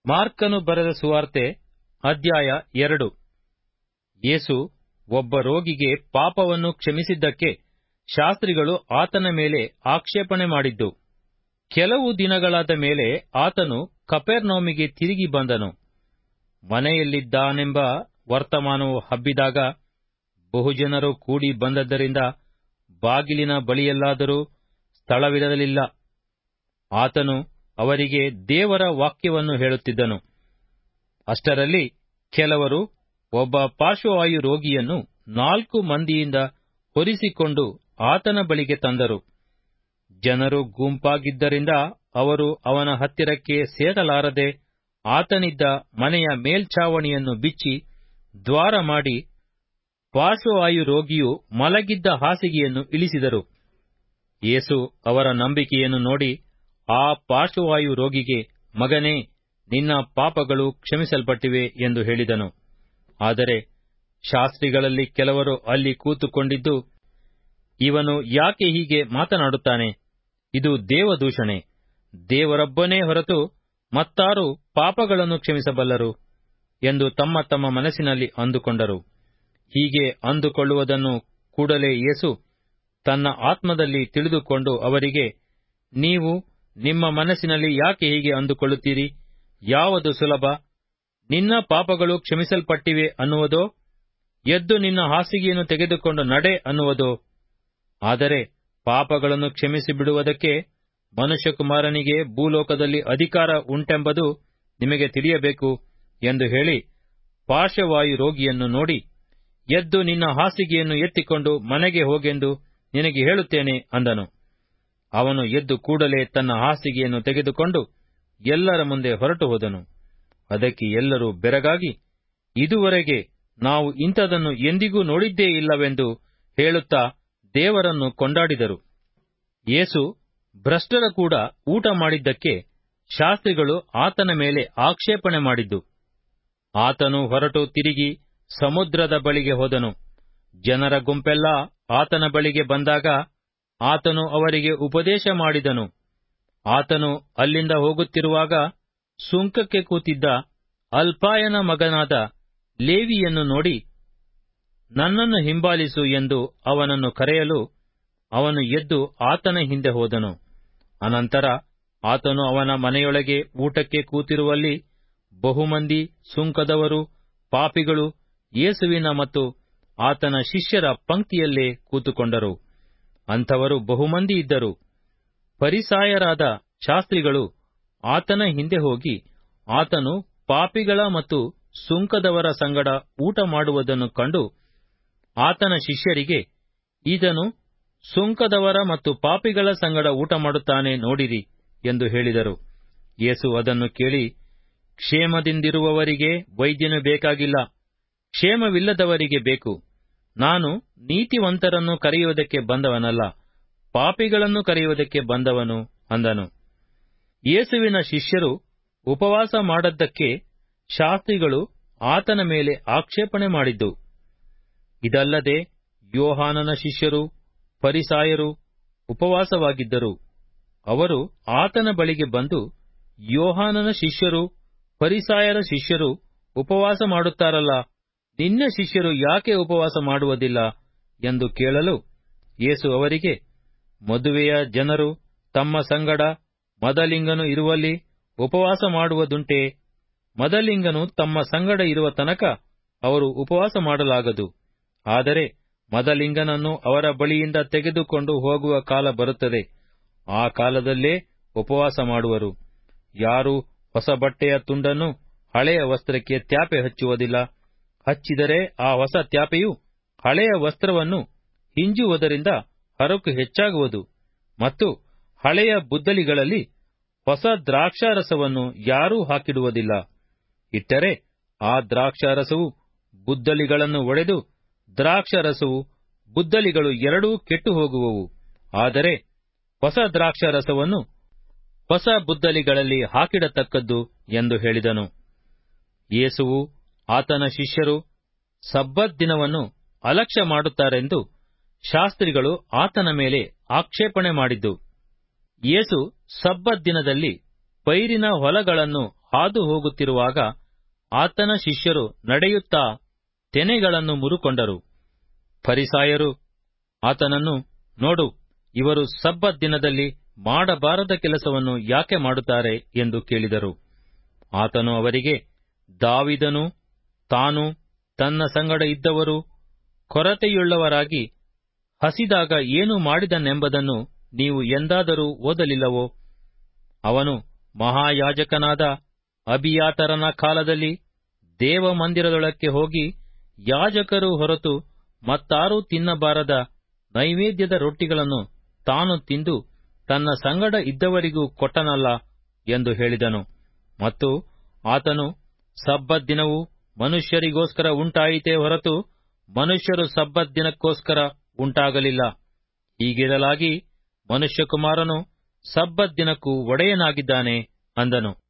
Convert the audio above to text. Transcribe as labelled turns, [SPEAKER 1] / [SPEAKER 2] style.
[SPEAKER 1] ಮಾರ್ಕನು ಬರೆದ ಸುವಾರ್ತೆ ಅಧ್ಯಾಯ 2. ಯೇಸು ಒಬ್ಬ ರೋಗಿಗೆ ಪಾಪವನ್ನು ಕ್ಷಮಿಸಿದ್ದಕ್ಕೆ ಶಾಸ್ತ್ರಿಗಳು ಆತನ ಮೇಲೆ ಆಕ್ಷೇಪಣೆ ಮಾಡಿದ್ದು. ಕೆಲವು ದಿನಗಳಾದ ಮೇಲೆ ಆತನು ಕಪೆರ್ನೌಮಿಗೆ ತಿರುಗಿ ಬಂದನು. ಮನೆಯಲ್ಲಿದ್ದಾನೆಂಬ ವರ್ತಮಾನವು ಹಬ್ಬಿದಾಗ ಬಹುಜನರು ಕೂಡಿ ಬಂದದ್ದರಿಂದ ಬಾಗಿಲಿನ ಬಳಿಯಲ್ಲಾದರೂ ಸ್ಥಳವಿರಲಿಲ್ಲ. ಆತನು ಅವರಿಗೆ ದೇವರ ವಾಕ್ಯವನ್ನು ಹೇಳುತ್ತಿದ್ದನು. ಅಷ್ಟರಲ್ಲಿ ಕೆಲವರು ಒಬ್ಬ ಪಾರ್ಶ್ವವಾಯು ರೋಗಿಯನ್ನು 4 ಮಂದಿಯಿಂದ ಹೊರಿಸಿಕೊಂಡು ಆತನ ಬಳಿಗೆ ತಂದರು. ಜನರು ಗುಂಪಾಗಿದ್ದರಿಂದ ಅವರು ಅವನ ಹತ್ತಿರಕ್ಕೆ ಸೇರಲಾರದೆ ಆತನಿದ್ದ ಮನೆಯ ಮೇಲ್ಛಾವಣಿಯನ್ನು ಬಿಚ್ಚಿ ದ್ವಾರ ಮಾಡಿ ಪಾರ್ಶ್ವವಾಯು ರೋಗಿಯು ಮಲಗಿದ್ದ ಹಾಸಿಗೆಯನ್ನು ಇಳಿಸಿದರು. ಯೇಸು ಅವರ ನಂಬಿಕೆಯನ್ನು ನೋಡಿ ಆ ಪಾರ್ಶ್ವವಾಯು ರೋಗಿಗೆ, ಮಗನೇ, ನಿನ್ನ ಪಾಪಗಳು ಕ್ಷಮಿಸಲ್ಪಟ್ಟಿವೆ ಎಂದು ಹೇಳಿದನು. ಆದರೆ ಶಾಸ್ತ್ರಿಗಳಲ್ಲಿ ಕೆಲವರು ಅಲ್ಲಿ ಕೂತುಕೊಂಡಿದ್ದು, ಇವನು ಯಾಕೆ ಹೀಗೆ ಮಾತನಾಡುತ್ತಾನೆ? ಇದು ದೇವದೂಷಣೆ. ದೇವರೊಬ್ಬನೇ ಹೊರತು ಮತ್ತಾರು ಪಾಪಗಳನ್ನು ಕ್ಷಮಿಸಬಲ್ಲರು ಎಂದು ತಮ್ಮ ತಮ್ಮ ಮನಸ್ಸಿನಲ್ಲಿ ಅಂದುಕೊಂಡರು. ಹೀಗೆ ಅಂದುಕೊಳ್ಳುವುದನ್ನು ಕೂಡಲೇ ಯೇಸು ತನ್ನ ಆತ್ಮದಲ್ಲಿ ತಿಳಿದುಕೊಂಡು ಅವರಿಗೆ, ನೀವು ನಿಮ್ಮ ಮನಸ್ಸಿನಲ್ಲಿ ಯಾಕೆ ಹೀಗೆ ಅಂದುಕೊಳ್ಳುತ್ತೀರಿ? ಯಾವುದು ಸುಲಭ, ನಿನ್ನ ಪಾಪಗಳು ಕ್ಷಮಿಸಲ್ಪಟ್ಟಿವೆ ಅನ್ನುವುದೋ, ಎದ್ದು ನಿನ್ನ ಹಾಸಿಗೆಯನ್ನು ತೆಗೆದುಕೊಂಡು ನಡೆ ಅನ್ನುವುದೋ? ಆದರೆ ಪಾಪಗಳನ್ನು ಕ್ಷಮಿಸಿಬಿಡುವುದಕ್ಕೆ ಮನುಷ್ಯಕುಮಾರನಿಗೆ ಭೂಲೋಕದಲ್ಲಿ ಅಧಿಕಾರ ಉಂಟೆಂಬುದು ನಿಮಗೆ ತಿಳಿಯಬೇಕು ಎಂದು ಹೇಳಿ ಪಾರ್ಶ್ವವಾಯು ರೋಗಿಯನ್ನು ನೋಡಿ, ಎದ್ದು ನಿನ್ನ ಹಾಸಿಗೆಯನ್ನು ಎತ್ತಿಕೊಂಡು ಮನೆಗೆ ಹೋಗೆಂದು ನಿನಗೆ ಹೇಳುತ್ತೇನೆ ಅಂದನು. ಅವನು ಎದ್ದು ಕೂಡಲೇ ತನ್ನ ಹಾಸಿಗೆಯನ್ನು ತೆಗೆದುಕೊಂಡು ಎಲ್ಲರ ಮುಂದೆ ಹೊರಟು ಹೋದನು. ಅದಕ್ಕೆ ಎಲ್ಲರೂ ಬೆರಗಾಗಿ, ಇದುವರೆಗೆ ನಾವು ಇಂಥದನ್ನು ಎಂದಿಗೂ ನೋಡಿದ್ದೇ ಇಲ್ಲವೆಂದು ಹೇಳುತ್ತಾ ದೇವರನ್ನು ಕೊಂಡಾಡಿದರು. ಯೇಸು ಭ್ರಷ್ಟರ ಕೂಡ ಊಟ ಮಾಡಿದ್ದಕ್ಕೆ ಶಾಸ್ತ್ರಿಗಳು ಆತನ ಮೇಲೆ ಆಕ್ಷೇಪಣೆ ಮಾಡಿದ್ದು. ಆತನು ಹೊರಟು ತಿರುಗಿ ಸಮುದ್ರದ ಬಳಿಗೆ ಹೋದನು. ಜನರ ಗುಂಪೆಲ್ಲ ಆತನ ಬಳಿಗೆ ಬಂದಾಗ ಆತನು ಅವರಿಗೆ ಉಪದೇಶ ಮಾಡಿದನು. ಆತನು ಅಲ್ಲಿಂದ ಹೋಗುತ್ತಿರುವಾಗ ಸುಂಕಕ್ಕೆ ಕೂತಿದ್ದ ಅಲ್ಫಾಯನ ಮಗನಾದ ಲೇವಿಯನ್ನು ನೋಡಿ, ನನ್ನನ್ನು ಹಿಂಬಾಲಿಸು ಎಂದು ಅವನನ್ನು ಕರೆಯಲು ಅವನು ಎದ್ದು ಆತನ ಹಿಂದೆ ಹೋದನು. ಅನಂತರ ಆತನು ಅವನ ಮನೆಯೊಳಗೆ ಊಟಕ್ಕೆ ಕೂತಿರುವಲ್ಲಿ ಬಹುಮಂದಿ ಸುಂಕದವರು, ಪಾಪಿಗಳು ಯೇಸುವಿನ ಮತ್ತು ಆತನ ಶಿಷ್ಯರ ಪಂಕ್ತಿಯಲ್ಲೇ ಕೂತುಕೊಂಡರು. ಅಂಥವರು ಬಹುಮಂದಿ ಇದ್ದರು. ಫರಿಸಾಯರಾದ ಶಾಸ್ತ್ರಿಗಳು ಆತನ ಹಿಂದೆ ಹೋಗಿ ಆತನು ಪಾಪಿಗಳ ಮತ್ತು ಸುಂಕದವರ ಸಂಗಡ ಊಟ ಮಾಡುವುದನ್ನು ಕಂಡು ಆತನ ಶಿಷ್ಯರಿಗೆ, ಈತನು ಸುಂಕದವರ ಮತ್ತು ಪಾಪಿಗಳ ಸಂಗಡ ಊಟ ಮಾಡುತ್ತಾನೆ ನೋಡಿರಿ ಎಂದು ಹೇಳಿದರು. ಯೇಸು ಅದನ್ನು ಕೇಳಿ, ಕ್ಷೇಮದಿಂದಿರುವವರಿಗೆ ವೈದ್ಯನು ಬೇಕಾಗಿಲ್ಲ, ಕ್ಷೇಮವಿಲ್ಲದವರಿಗೆ ಬೇಕು. ನಾನು ನೀತಿವಂತರನ್ನು ಕರೆಯುವುದಕ್ಕೆ ಬಂದವನಲ್ಲ, ಪಾಪಿಗಳನ್ನು ಕರೆಯುವುದಕ್ಕೆ ಬಂದವನು ಅಂದನು. ಯೇಸುವಿನ ಶಿಷ್ಯರು ಉಪವಾಸ ಮಾಡದ್ದಕ್ಕೆ ಶಾಸ್ತ್ರಿಗಳು ಆತನ ಮೇಲೆ ಆಕ್ಷೇಪಣೆ ಮಾಡಿದ್ದು. ಇದಲ್ಲದೆ ಯೋಹಾನನ ಶಿಷ್ಯರು ಫರಿಸಾಯರು ಉಪವಾಸವಾಗಿದ್ದರು. ಅವರು ಆತನ ಬಳಿಗೆ ಬಂದು, ಯೋಹಾನನ ಶಿಷ್ಯರು ಫರಿಸಾಯರ ಶಿಷ್ಯರು ಉಪವಾಸ ಮಾಡುತ್ತಾರಲ್ಲ, ನಿನ್ನ ಶಿಷ್ಯರು ಯಾಕೆ ಉಪವಾಸ ಮಾಡುವುದಿಲ್ಲ ಎಂದು ಕೇಳಲು ಯೇಸು ಅವರಿಗೆ, ಮದುವೆಯ ಜನರು ತಮ್ಮ ಸಂಗಡ ಮದಲಿಂಗನು ಇರುವಲ್ಲಿ ಉಪವಾಸ ಮಾಡುವುದುಂಟೇ? ಮದಲಿಂಗನು ತಮ್ಮ ಸಂಗಡ ಇರುವ ತನಕ ಅವರು ಉಪವಾಸ ಮಾಡಲಾಗದು. ಆದರೆ ಮದಲಿಂಗನನ್ನು ಅವರ ಬಳಿಯಿಂದ ತೆಗೆದುಕೊಂಡು ಹೋಗುವ ಕಾಲ ಬರುತ್ತದೆ. ಆ ಕಾಲದಲ್ಲೇ ಉಪವಾಸ ಮಾಡುವರು. ಯಾರೂ ಹೊಸ ಬಟ್ಟೆಯ ತುಂಡನ್ನು ಹಳೆಯ ವಸ್ತ್ರಕ್ಕೆ ತ್ಯಾಪೆ ಹಚ್ಚುವುದಿಲ್ಲ. ಹಚ್ಚಿದರೆ ಆ ಹೊಸ ತ್ಯಾಪೆಯು ಹಳೆಯ ವಸ್ತ್ರವನ್ನು ಹಿಂಜುವುದರಿಂದ ಹರಕು ಹೆಚ್ಚಾಗುವುದು. ಮತ್ತು ಹಳೆಯ ಬುದ್ದಲಿಗಳಲ್ಲಿ ಹೊಸ ದ್ರಾಕ್ಷಾರಸವನ್ನು ಯಾರೂ ಹಾಕಿಡುವುದಿಲ್ಲ. ಇಟ್ಟರೆ ಆ ದ್ರಾಕ್ಷಾರಸವು ಬುದ್ದಲಿಗಳನ್ನು ಒಡೆದು ದ್ರಾಕ್ಷಾರಸವು ಬುದ್ದಲಿಗಳು ಎರಡೂ ಕೆಟ್ಟು ಹೋಗುವವು. ಆದರೆ ಹೊಸ ದ್ರಾಕ್ಷಾರಸವನ್ನು ಹೊಸ ಬುದ್ದಲಿಗಳಲ್ಲಿ ಹಾಕಿಡತಕ್ಕದ್ದು ಎಂದು ಹೇಳಿದನು. ಯೇಸುವು ಆತನ ಶಿಷ್ಯರು ಸಬ್ಬತ್ ದಿನವನ್ನು ಅಲಕ್ಷ್ಯ ಮಾಡುತ್ತಾರೆಂದು ಶಾಸ್ತ್ರಿಗಳು ಆತನ ಮೇಲೆ ಆಕ್ಷೇಪಣೆ ಮಾಡಿದ್ದು. ಯೇಸು ಸಬ್ಬತ್ ದಿನದಲ್ಲಿ ಪೈರಿನ ಹೊಲಗಳನ್ನು ಹಾದು ಹೋಗುತ್ತಿರುವಾಗ ಆತನ ಶಿಷ್ಯರು ನಡೆಯುತ್ತಾ ತೆನೆಗಳನ್ನು ಮುರುಕೊಂಡರು. ಫರಿಸಾಯರು ಆತನನ್ನು, ನೋಡು, ಇವರು ಸಬ್ಬತ್ ದಿನದಲ್ಲಿ ಮಾಡಬಾರದ ಕೆಲಸವನ್ನು ಯಾಕೆ ಮಾಡುತ್ತಾರೆ ಎಂದು ಕೇಳಿದರು. ಆತನು ಅವರಿಗೆ, ದಾವೀದನು ತಾನು ತನ್ನ ಸಂಗಡ ಇದ್ದವರು ಕೊರತೆಯುಳ್ಳವರಾಗಿ ಹಸಿದಾಗ ಏನು ಮಾಡಿದನೆಂಬುದನ್ನು ನೀವು ಎಂದಾದರೂ ಓದಲಿಲ್ಲವೋ? ಅವನು ಮಹಾಯಾಜಕನಾದ ಅಬಿಯಾತರನ ಕಾಲದಲ್ಲಿ ದೇವಮಂದಿರದೊಳಕ್ಕೆ ಹೋಗಿ ಯಾಜಕರು ಹೊರತು ಮತ್ತಾರೂ ತಿನ್ನಬಾರದ ನೈವೇದ್ಯದ ರೊಟ್ಟಿಗಳನ್ನು ತಾನು ತಿಂದು ತನ್ನ ಸಂಗಡ ಇದ್ದವರಿಗೂ ಕೊಟ್ಟನಲ್ಲ ಎಂದು ಹೇಳಿದನು. ಮತ್ತು ಆತನು, ಸಬ್ಬತ್ ದಿನವು ಮನುಷ್ಯರಿಗೋಸ್ಕರ ಉಂಟಾಯಿತೇ ಹೊರತು ಮನುಷ್ಯರು ಸಬ್ಬತ್ ದಿನಕ್ಕೋಸ್ಕರ ಉಂಟಾಗಲಿಲ್ಲ. ಹೀಗಿರಲಾಗಿ ಮನುಷ್ಯಕುಮಾರನು ಸಬ್ಬತ್ ದಿನಕ್ಕೂ ಒಡೆಯನಾಗಿದ್ದಾನೆ ಅಂದನು.